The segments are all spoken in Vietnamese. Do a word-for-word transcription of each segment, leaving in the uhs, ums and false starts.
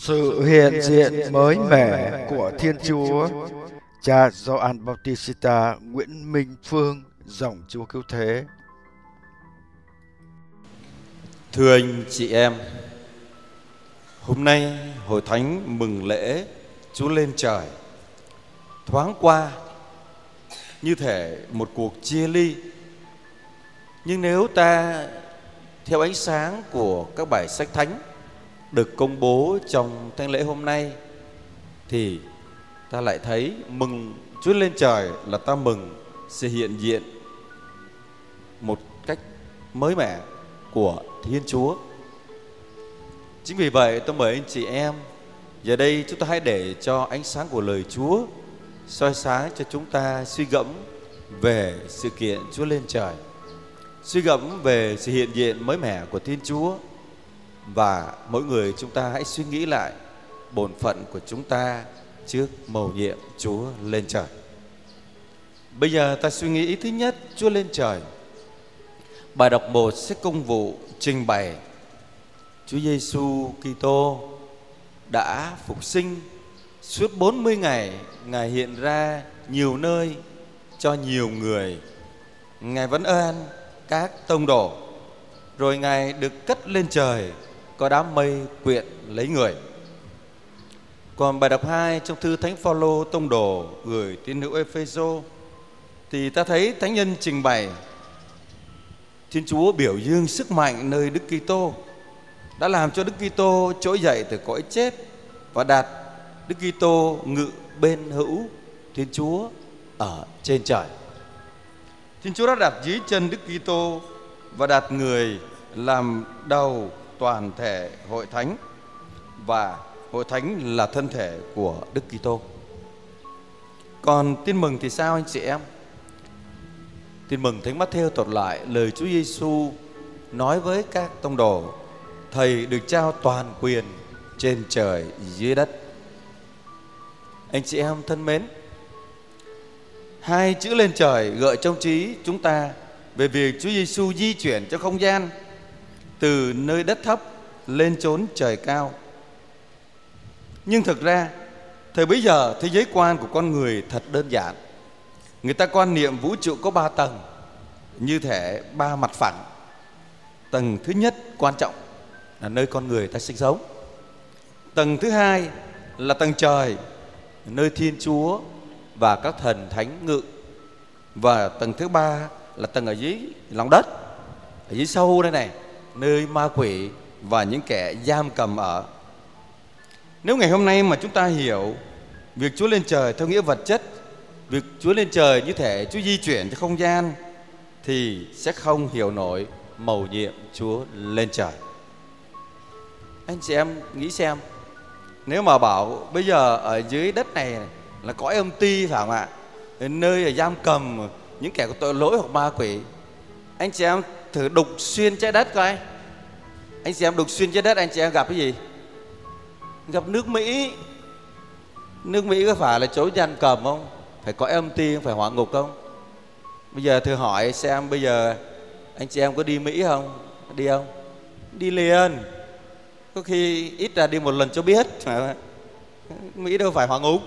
Sự hiện diện mới mẻ của Thiên Chúa. Cha Gioan Bautista Nguyễn Minh Phương, dòng Chúa Cứu Thế. Thưa anh chị em, hôm nay Hội Thánh mừng lễ Chúa lên trời. Thoáng qua như thể một cuộc chia ly, nhưng nếu ta theo ánh sáng của các bài sách thánh được công bố trong thánh lễ hôm nay, thì ta lại thấy mừng Chúa lên trời là ta mừng sự hiện diện một cách mới mẻ của Thiên Chúa. Chính vì vậy tôi mời anh chị em, giờ đây chúng ta hãy để cho ánh sáng của lời Chúa soi sáng cho chúng ta suy gẫm về sự kiện Chúa lên trời, suy gẫm về sự hiện diện mới mẻ của Thiên Chúa. Và mỗi người chúng ta hãy suy nghĩ lại bổn phận của chúng ta trước mầu nhiệm Chúa lên trời. Bây giờ ta suy nghĩ ý thứ nhất, Chúa lên trời. Bài đọc một sách Công vụ trình bày Chúa Giêsu Kitô đã phục sinh. Suốt bốn mươi ngày Ngài hiện ra nhiều nơi cho nhiều người. Ngài vẫn ơn các tông đồ, rồi Ngài được cất lên trời, có đám mây quyện lấy người. Còn bài đọc hai trong thư Thánh Phaolô tông đồ gửi tín hữu Ê-phê-sô, thì ta thấy thánh nhân trình bày Thiên Chúa biểu dương sức mạnh nơi Đức Kitô đã làm cho Đức Kitô trỗi dậy từ cõi chết và đặt Đức Kitô ngự bên hữu Thiên Chúa ở trên trời. Thiên Chúa đã đặt dưới chân Đức Kitô và đặt người làm đầu toàn thể Hội Thánh, và Hội Thánh là thân thể của Đức Kitô. Còn tin mừng thì sao anh chị em? Tin mừng Thánh Mát-thêu thuật lại lời Chúa Giêsu nói với các tông đồ: Thầy được trao toàn quyền trên trời dưới đất. Anh chị em thân mến, hai chữ lên trời gợi trong trí chúng ta về việc Chúa Giêsu di chuyển trong không gian từ nơi đất thấp lên chốn trời cao. Nhưng thực ra thời bấy giờ thế giới quan của con người thật đơn giản. Người ta quan niệm vũ trụ có ba tầng, như thể ba mặt phẳng. Tầng thứ nhất quan trọng là nơi con người ta sinh sống. Tầng thứ hai là tầng trời, nơi Thiên Chúa và các thần thánh ngự. Và tầng thứ ba là tầng ở dưới lòng đất, ở dưới sâu đây này, nơi ma quỷ và những kẻ giam cầm ở. Nếu ngày hôm nay mà chúng ta hiểu việc Chúa lên trời theo nghĩa vật chất, việc Chúa lên trời như thể Chúa di chuyển trong không gian, thì sẽ không hiểu nổi mầu nhiệm Chúa lên trời. Anh chị em nghĩ xem, nếu mà bảo bây giờ ở dưới đất này là cõi âm ti, phải không ạ? Nơi là giam cầm những kẻ có tội lỗi hoặc ma quỷ. Anh chị em thử đục xuyên trái đất coi. Anh chị em đục xuyên trái đất, anh chị em gặp cái gì? Gặp nước Mỹ. Nước Mỹ có phải là chỗ giam cầm không? Phải có âm ti, phải hỏa ngục không? Bây giờ thử hỏi xem, bây giờ anh chị em có đi Mỹ không? Đi không? Đi liền. Có khi ít là đi một lần cho biết. Mỹ đâu phải hỏa ngục.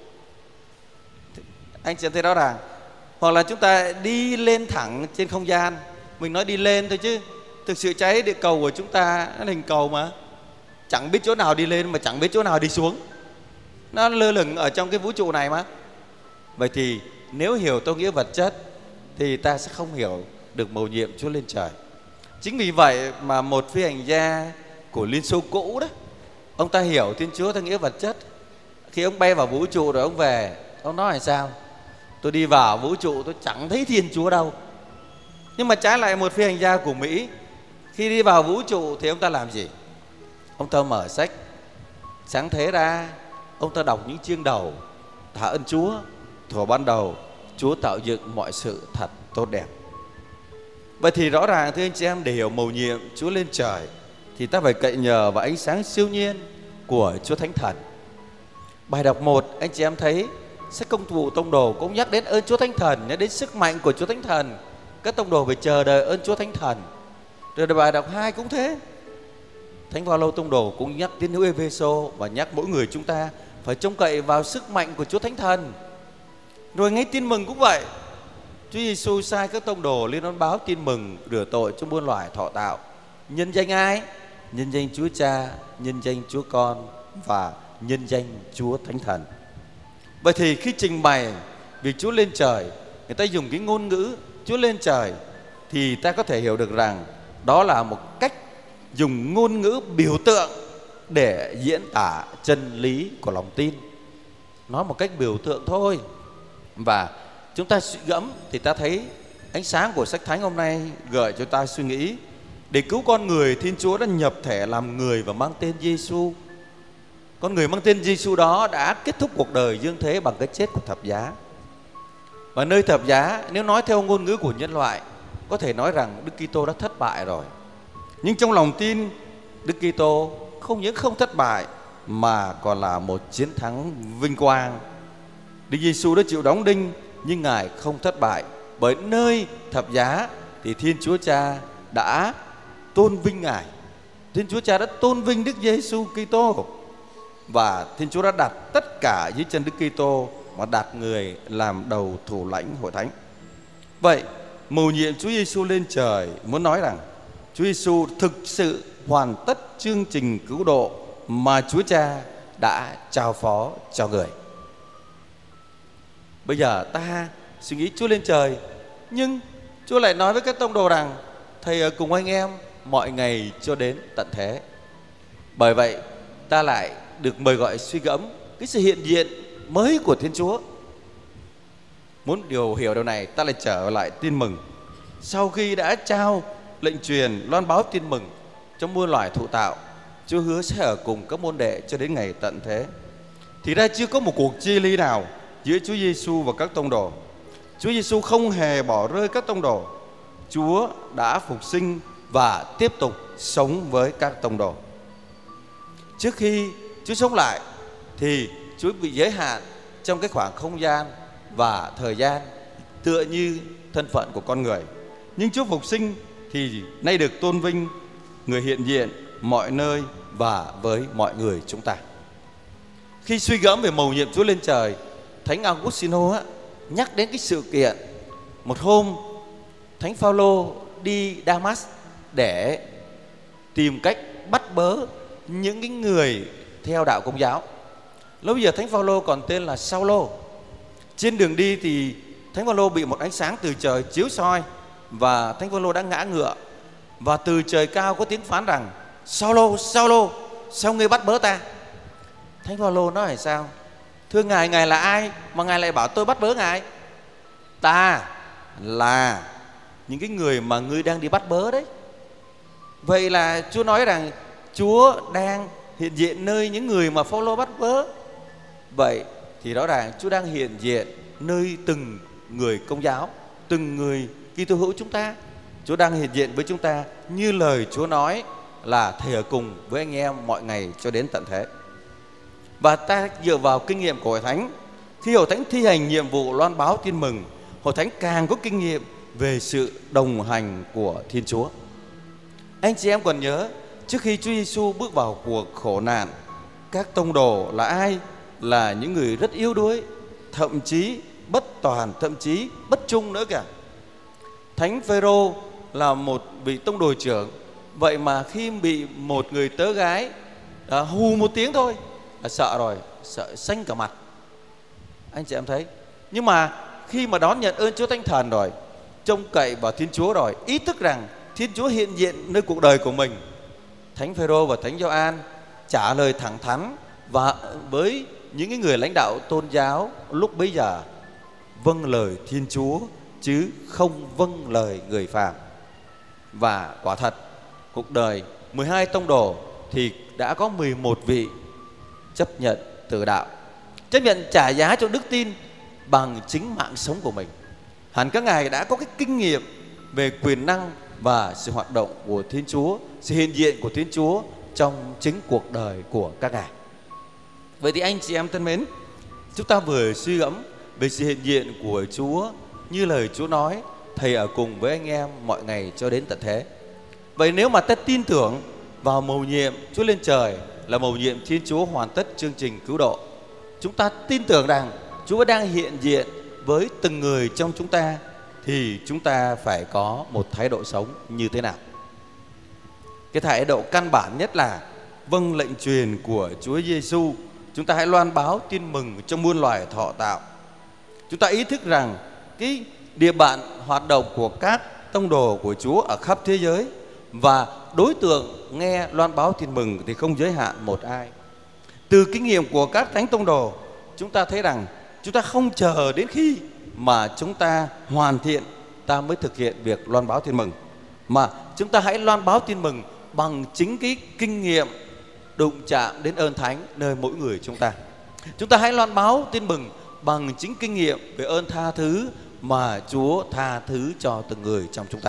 Anh chị em thấy rõ ràng. Hoặc là chúng ta đi lên thẳng trên không gian. Mình nói đi lên thôi chứ thực sự trái địa cầu của chúng ta nó hình cầu mà, chẳng biết chỗ nào đi lên mà chẳng biết chỗ nào đi xuống. Nó lơ lửng ở trong cái vũ trụ này mà. Vậy thì nếu hiểu theo nghĩa vật chất thì ta sẽ không hiểu được mầu nhiệm Chúa lên trời. Chính vì vậy mà một phi hành gia của Liên Xô cũ đó, ông ta hiểu Thiên Chúa theo nghĩa vật chất. Khi ông bay vào vũ trụ rồi ông về, ông nói là sao? Tôi đi vào vũ trụ tôi chẳng thấy Thiên Chúa đâu. Nhưng mà trái lại một phi hành gia của Mỹ, khi đi vào vũ trụ thì ông ta làm gì? Ông ta mở sách sáng thế ra, ông ta đọc những chương đầu: Tạ ơn Chúa, thuở ban đầu Chúa tạo dựng mọi sự thật tốt đẹp. Vậy thì rõ ràng thưa anh chị em, để hiểu mầu nhiệm Chúa lên trời thì ta phải cậy nhờ vào ánh sáng siêu nhiên của Chúa Thánh Thần. Bài đọc một, anh chị em thấy sách Công vụ tông đồ cũng nhắc đến ơn Chúa Thánh Thần, nhắc đến sức mạnh của Chúa Thánh Thần. Các tông đồ phải chờ đợi ơn Chúa Thánh Thần. Rồi bài đọc hai cũng thế. Thánh Phaolô tông đồ cũng nhắc tín hữu Ê-phê-sô và nhắc mỗi người chúng ta phải trông cậy vào sức mạnh của Chúa Thánh Thần. Rồi ngay tin mừng cũng vậy. Chúa Giêsu sai các tông đồ lên đón báo tin mừng rửa tội cho muôn loài thọ tạo. Nhân danh ai? Nhân danh Chúa Cha, nhân danh Chúa Con và nhân danh Chúa Thánh Thần. Vậy thì khi trình bày việc Chúa lên trời, người ta dùng cái ngôn ngữ Chúa lên trời, thì ta có thể hiểu được rằng đó là một cách dùng ngôn ngữ biểu tượng để diễn tả chân lý của lòng tin. Nói một cách biểu tượng thôi. Và chúng ta suy gẫm thì ta thấy ánh sáng của sách Thánh hôm nay gợi cho ta suy nghĩ. Để cứu con người, Thiên Chúa đã nhập thể làm người và mang tên Giêsu. Con người mang tên Giêsu đó đã kết thúc cuộc đời dương thế bằng cái chết của thập giá. Và nơi thập giá, nếu nói theo ngôn ngữ của nhân loại, có thể nói rằng Đức Kitô đã thất bại rồi. Nhưng trong lòng tin, Đức Kitô không những không thất bại mà còn là một chiến thắng vinh quang. Đức Giêsu đã chịu đóng đinh nhưng Ngài không thất bại, bởi nơi thập giá thì Thiên Chúa Cha đã tôn vinh Ngài. Thiên Chúa Cha đã tôn vinh Đức Giêsu Kitô, và Thiên Chúa đã đặt tất cả dưới chân Đức Kitô mà đặt người làm đầu thủ lãnh hội thánh. Vậy mầu nhiệm Chúa Giêsu lên trời muốn nói rằng Chúa Giêsu thực sự hoàn tất chương trình cứu độ mà Chúa Cha đã trao phó cho người. Bây giờ ta suy nghĩ Chúa lên trời, nhưng Chúa lại nói với các tông đồ rằng Thầy ở cùng anh em mọi ngày cho đến tận thế. Bởi vậy ta lại được mời gọi suy gẫm cái sự hiện diện mới của Thiên Chúa. Muốn điều hiểu điều này, ta lại trở lại tin mừng. Sau khi đã trao lệnh truyền loan báo tin mừng trong muôn loài thụ tạo, Chúa hứa sẽ ở cùng các môn đệ cho đến ngày tận thế. Thì ra chưa có một cuộc chia ly nào giữa Chúa Giêsu và các tông đồ. Chúa Giêsu không hề bỏ rơi các tông đồ. Chúa đã phục sinh và tiếp tục sống với các tông đồ. Trước khi Chúa sống lại thì Chúa bị giới hạn trong cái khoảng không gian và thời gian, tựa như thân phận của con người. Nhưng Chúa phục sinh thì nay được tôn vinh, người hiện diện mọi nơi và với mọi người chúng ta. Khi suy gẫm về mầu nhiệm Chúa lên trời, Thánh Augustino á, nhắc đến cái sự kiện một hôm Thánh Phaolô đi Damas để tìm cách bắt bớ những cái người theo đạo Công giáo. Lúc bây giờ Thánh Phaolô còn tên là Saulo. Trên đường đi thì Thánh Phaolô bị một ánh sáng từ trời chiếu soi, và Thánh Phaolô đã ngã ngựa, và từ trời cao có tiếng phán rằng: Saulo, Saulo, sao ngươi bắt bớ ta? Thánh Phaolô nói là sao? Thưa Ngài, Ngài là ai mà Ngài lại bảo tôi bắt bớ Ngài? Ta là những cái người mà ngươi đang đi bắt bớ đấy. Vậy là Chúa nói rằng Chúa đang hiện diện nơi những người mà Phaolô bắt bớ. Vậy thì rõ ràng Chúa đang hiện diện nơi từng người Công giáo, từng người Kitô hữu chúng ta. Chúa đang hiện diện với chúng ta như lời Chúa nói là Thầy ở cùng với anh em mọi ngày cho đến tận thế. Và ta dựa vào kinh nghiệm của Hội Thánh, khi Hội Thánh thi hành nhiệm vụ loan báo tin mừng, Hội Thánh càng có kinh nghiệm về sự đồng hành của Thiên Chúa. Anh chị em còn nhớ, trước khi Chúa Giêsu bước vào cuộc khổ nạn, các tông đồ là ai? Là những người rất yếu đuối, thậm chí bất toàn, thậm chí bất trung nữa kìa. Thánh Phêrô là một vị tông đồ trưởng, vậy mà khi bị một người tớ gái à, hù một tiếng thôi là sợ rồi, sợ xanh cả mặt. Anh chị em thấy. Nhưng mà khi mà đón nhận ơn Chúa Thánh Thần rồi, trông cậy vào Thiên Chúa rồi, ý thức rằng Thiên Chúa hiện diện nơi cuộc đời của mình, Thánh Phêrô và Thánh Gioan trả lời thẳng thắn và với những cái người lãnh đạo tôn giáo lúc bấy giờ: vâng lời Thiên Chúa chứ không vâng lời người phàm. Và quả thật, cuộc đời mười hai tông đồ thì đã có mười một vị chấp nhận từ đạo, chấp nhận trả giá cho đức tin bằng chính mạng sống của mình. Hẳn các ngài đã có cái kinh nghiệm về quyền năng và sự hoạt động của Thiên Chúa, sự hiện diện của Thiên Chúa trong chính cuộc đời của các ngài. Vậy thì anh chị em thân mến, chúng ta vừa suy gẫm về sự hiện diện của Chúa như lời Chúa nói: Thầy ở cùng với anh em mọi ngày cho đến tận thế. Vậy nếu mà ta tin tưởng vào mầu nhiệm Chúa lên trời là mầu nhiệm Thiên Chúa hoàn tất chương trình cứu độ. Chúng ta tin tưởng rằng Chúa đang hiện diện với từng người trong chúng ta, thì chúng ta phải có một thái độ sống như thế nào? Cái thái độ căn bản nhất là vâng lệnh truyền của Chúa Giêsu. Chúng ta hãy loan báo tin mừng trong muôn loài thọ tạo. Chúng ta ý thức rằng cái địa bàn hoạt động của các tông đồ của Chúa ở khắp thế giới, và đối tượng nghe loan báo tin mừng thì không giới hạn một ai. Từ kinh nghiệm của các thánh tông đồ, chúng ta thấy rằng chúng ta không chờ đến khi mà chúng ta hoàn thiện ta mới thực hiện việc loan báo tin mừng, mà chúng ta hãy loan báo tin mừng bằng chính cái kinh nghiệm đụng chạm đến ơn thánh nơi mỗi người chúng ta. Chúng ta hãy loan báo tin mừng bằng chính kinh nghiệm về ơn tha thứ mà Chúa tha thứ cho từng người trong chúng ta.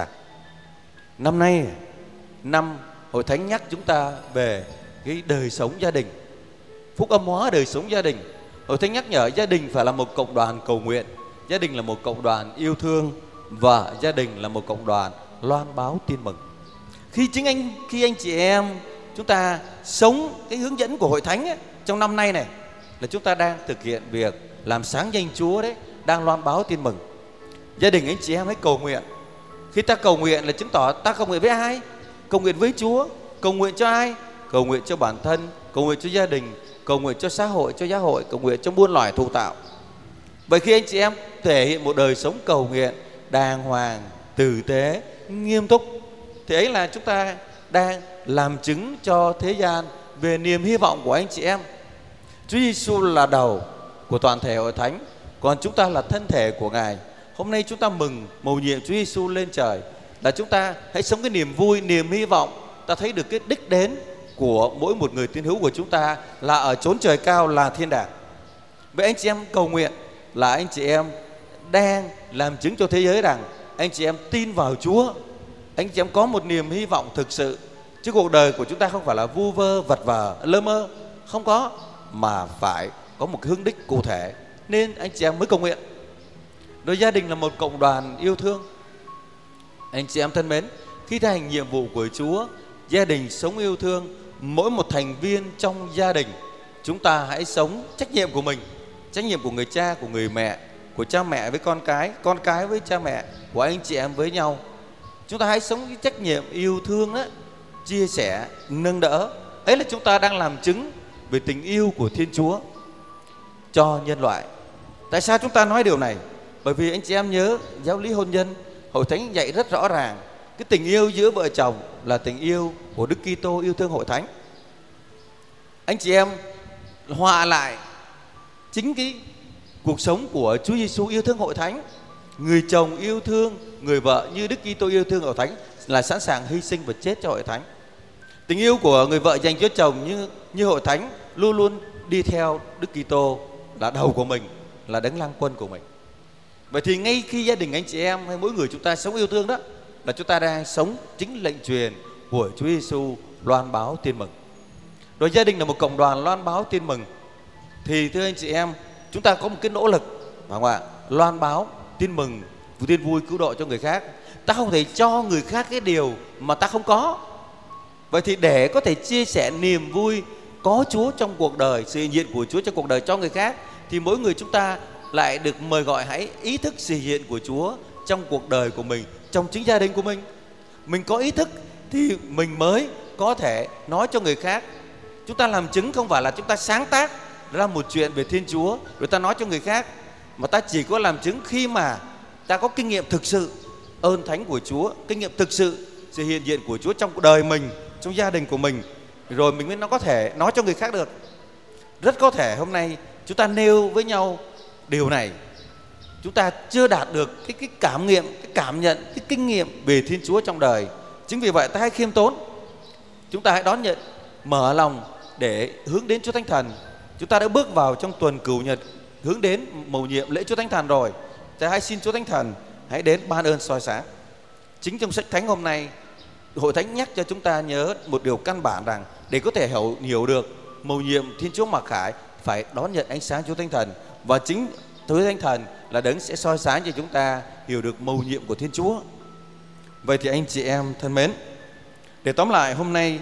Năm nay, năm Hội Thánh nhắc chúng ta về cái đời sống gia đình, phúc âm hóa đời sống gia đình. Hội Thánh nhắc nhở gia đình phải là một cộng đoàn cầu nguyện, gia đình là một cộng đoàn yêu thương, và gia đình là một cộng đoàn loan báo tin mừng. Khi chính anh khi anh chị em chúng ta sống cái hướng dẫn của Hội Thánh ấy, trong năm nay này, là chúng ta đang thực hiện việc làm sáng danh Chúa đấy, đang loan báo tin mừng. Gia đình anh chị em hãy cầu nguyện. Khi ta cầu nguyện là chứng tỏ ta cầu nguyện với ai? Cầu nguyện với Chúa. Cầu nguyện cho ai? Cầu nguyện cho bản thân, cầu nguyện cho gia đình, cầu nguyện cho xã hội, cho giáo hội, cầu nguyện cho muôn loài thụ tạo. Vậy khi anh chị em thể hiện một đời sống cầu nguyện đàng hoàng, tử tế, nghiêm túc, thì ấy là chúng ta đang làm chứng cho thế gian về niềm hy vọng của anh chị em. Chúa Giêsu là đầu của toàn thể Hội Thánh, còn chúng ta là thân thể của Ngài. Hôm nay chúng ta mừng mầu nhiệm Chúa Giêsu lên trời, là chúng ta hãy sống cái niềm vui, niềm hy vọng. Ta thấy được cái đích đến của mỗi một người tín hữu của chúng ta là ở chốn trời cao, là thiên đàng. Vậy anh chị em cầu nguyện là anh chị em đang làm chứng cho thế giới rằng anh chị em tin vào Chúa. Anh chị em có một niềm hy vọng thực sự, chứ cuộc đời của chúng ta không phải là vu vơ, vật vờ, lơ mơ. Không có, mà phải có một hướng đích cụ thể, nên anh chị em mới cầu nguyện. Rồi gia đình là một cộng đoàn yêu thương. Anh chị em thân mến, khi thi hành nhiệm vụ của Chúa, gia đình sống yêu thương, mỗi một thành viên trong gia đình chúng ta hãy sống trách nhiệm của mình, trách nhiệm của người cha, của người mẹ, của cha mẹ với con cái, con cái với cha mẹ, của anh chị em với nhau. Chúng ta hãy sống cái trách nhiệm yêu thương đó, chia sẻ, nâng đỡ. Ấy là chúng ta đang làm chứng về tình yêu của Thiên Chúa cho nhân loại. Tại sao chúng ta nói điều này? Bởi vì anh chị em nhớ giáo lý hôn nhân, Hội Thánh dạy rất rõ ràng, cái tình yêu giữa vợ chồng là tình yêu của Đức Kitô yêu thương Hội Thánh. Anh chị em hòa lại chính cái cuộc sống của Chúa Giêsu yêu thương Hội Thánh. Người chồng yêu thương người vợ như Đức Kitô yêu thương Hội Thánh, là sẵn sàng hy sinh và chết cho Hội Thánh. Tình yêu của người vợ dành cho chồng như như Hội Thánh luôn luôn đi theo Đức Kitô là đầu của mình, là đấng lang quân của mình. Vậy thì ngay khi gia đình anh chị em hay mỗi người chúng ta sống yêu thương đó, là chúng ta đang sống chính lệnh truyền của Chúa Giêsu loan báo tin mừng. Rồi gia đình là một cộng đoàn loan báo tin mừng, thì thưa anh chị em, chúng ta có một cái nỗ lực, phải không ạ? Loan báo tin mừng, tin vui cứu độ cho người khác. Ta không thể cho người khác cái điều mà ta không có. Vậy thì để có thể chia sẻ niềm vui có Chúa trong cuộc đời, sự hiện diện của Chúa trong cuộc đời cho người khác, thì mỗi người chúng ta lại được mời gọi hãy ý thức sự hiện của Chúa trong cuộc đời của mình, trong chính gia đình của mình. Mình có ý thức thì mình mới có thể nói cho người khác. Chúng ta làm chứng không phải là chúng ta sáng tác ra một chuyện về Thiên Chúa rồi ta nói cho người khác, mà ta chỉ có làm chứng khi mà ta có kinh nghiệm thực sự ơn thánh của Chúa, kinh nghiệm thực sự sự hiện diện của Chúa trong cuộc đời mình, trong gia đình của mình, rồi mình mới nó có thể nói cho người khác được. Rất có thể hôm nay chúng ta nêu với nhau điều này, chúng ta chưa đạt được cái, cái cảm nghiệm, cái cảm nhận, cái kinh nghiệm về Thiên Chúa trong đời. Chính vì vậy ta hãy khiêm tốn, chúng ta hãy đón nhận, mở lòng để hướng đến Chúa Thánh Thần. Chúng ta đã bước vào trong tuần Cửu Nhật hướng đến mầu nhiệm lễ Chúa Thánh Thần rồi, ta hãy xin Chúa Thánh Thần hãy đến ban ơn soi sáng. Chính trong sách Thánh hôm nay, Hội Thánh nhắc cho chúng ta nhớ một điều căn bản rằng để có thể hiểu, hiểu được mầu nhiệm Thiên Chúa Mặc Khải phải đón nhận ánh sáng Chúa Thánh Thần, và chính Chúa Thánh Thần là đấng sẽ soi sáng cho chúng ta hiểu được mầu nhiệm của Thiên Chúa. Vậy thì anh chị em thân mến, để tóm lại hôm nay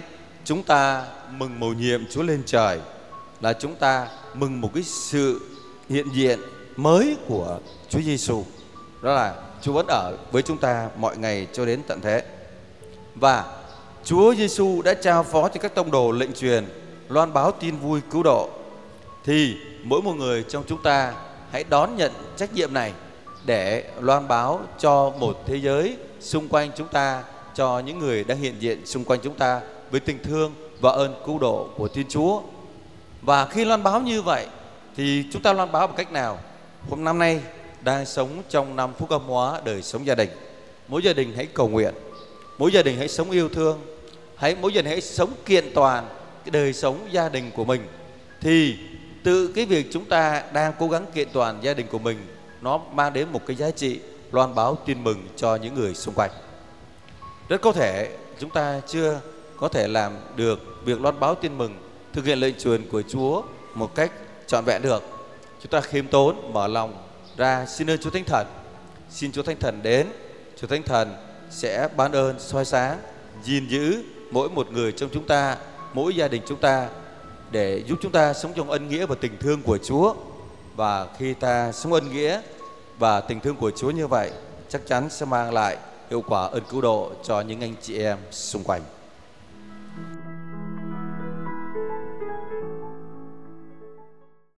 chúng ta mừng mầu nhiệm Chúa lên trời là chúng ta mừng một cái sự hiện diện mới của Chúa Giêsu. Đó là Chúa vẫn ở với chúng ta mọi ngày cho đến tận thế. Và Chúa Giêsu đã trao phó cho các tông đồ lệnh truyền loan báo tin vui cứu độ. Thì mỗi một người trong chúng ta hãy đón nhận trách nhiệm này để loan báo cho một thế giới xung quanh chúng ta, cho những người đang hiện diện xung quanh chúng ta với tình thương và ơn cứu độ của Thiên Chúa. Và khi loan báo như vậy thì chúng ta loan báo bằng cách nào? Hôm năm nay đang sống trong năm phúc âm hóa đời sống gia đình. Mỗi gia đình hãy cầu nguyện, mỗi gia đình hãy sống yêu thương, hãy mỗi gia đình hãy sống kiện toàn cái đời sống gia đình của mình. Thì từ cái việc chúng ta đang cố gắng kiện toàn gia đình của mình, nó mang đến một cái giá trị loan báo tin mừng cho những người xung quanh. Rất có thể chúng ta chưa có thể làm được việc loan báo tin mừng, thực hiện lệnh truyền của Chúa một cách trọn vẹn được. Chúng ta khiêm tốn, mở lòng ra xin ơn Chúa Thánh Thần. Xin Chúa Thánh Thần đến, Chúa Thánh Thần sẽ ban ơn, soi sáng, gìn giữ mỗi một người trong chúng ta, mỗi gia đình chúng ta, để giúp chúng ta sống trong ân nghĩa và tình thương của Chúa. Và khi ta sống ân nghĩa và tình thương của Chúa như vậy, chắc chắn sẽ mang lại hiệu quả ơn cứu độ cho những anh chị em xung quanh.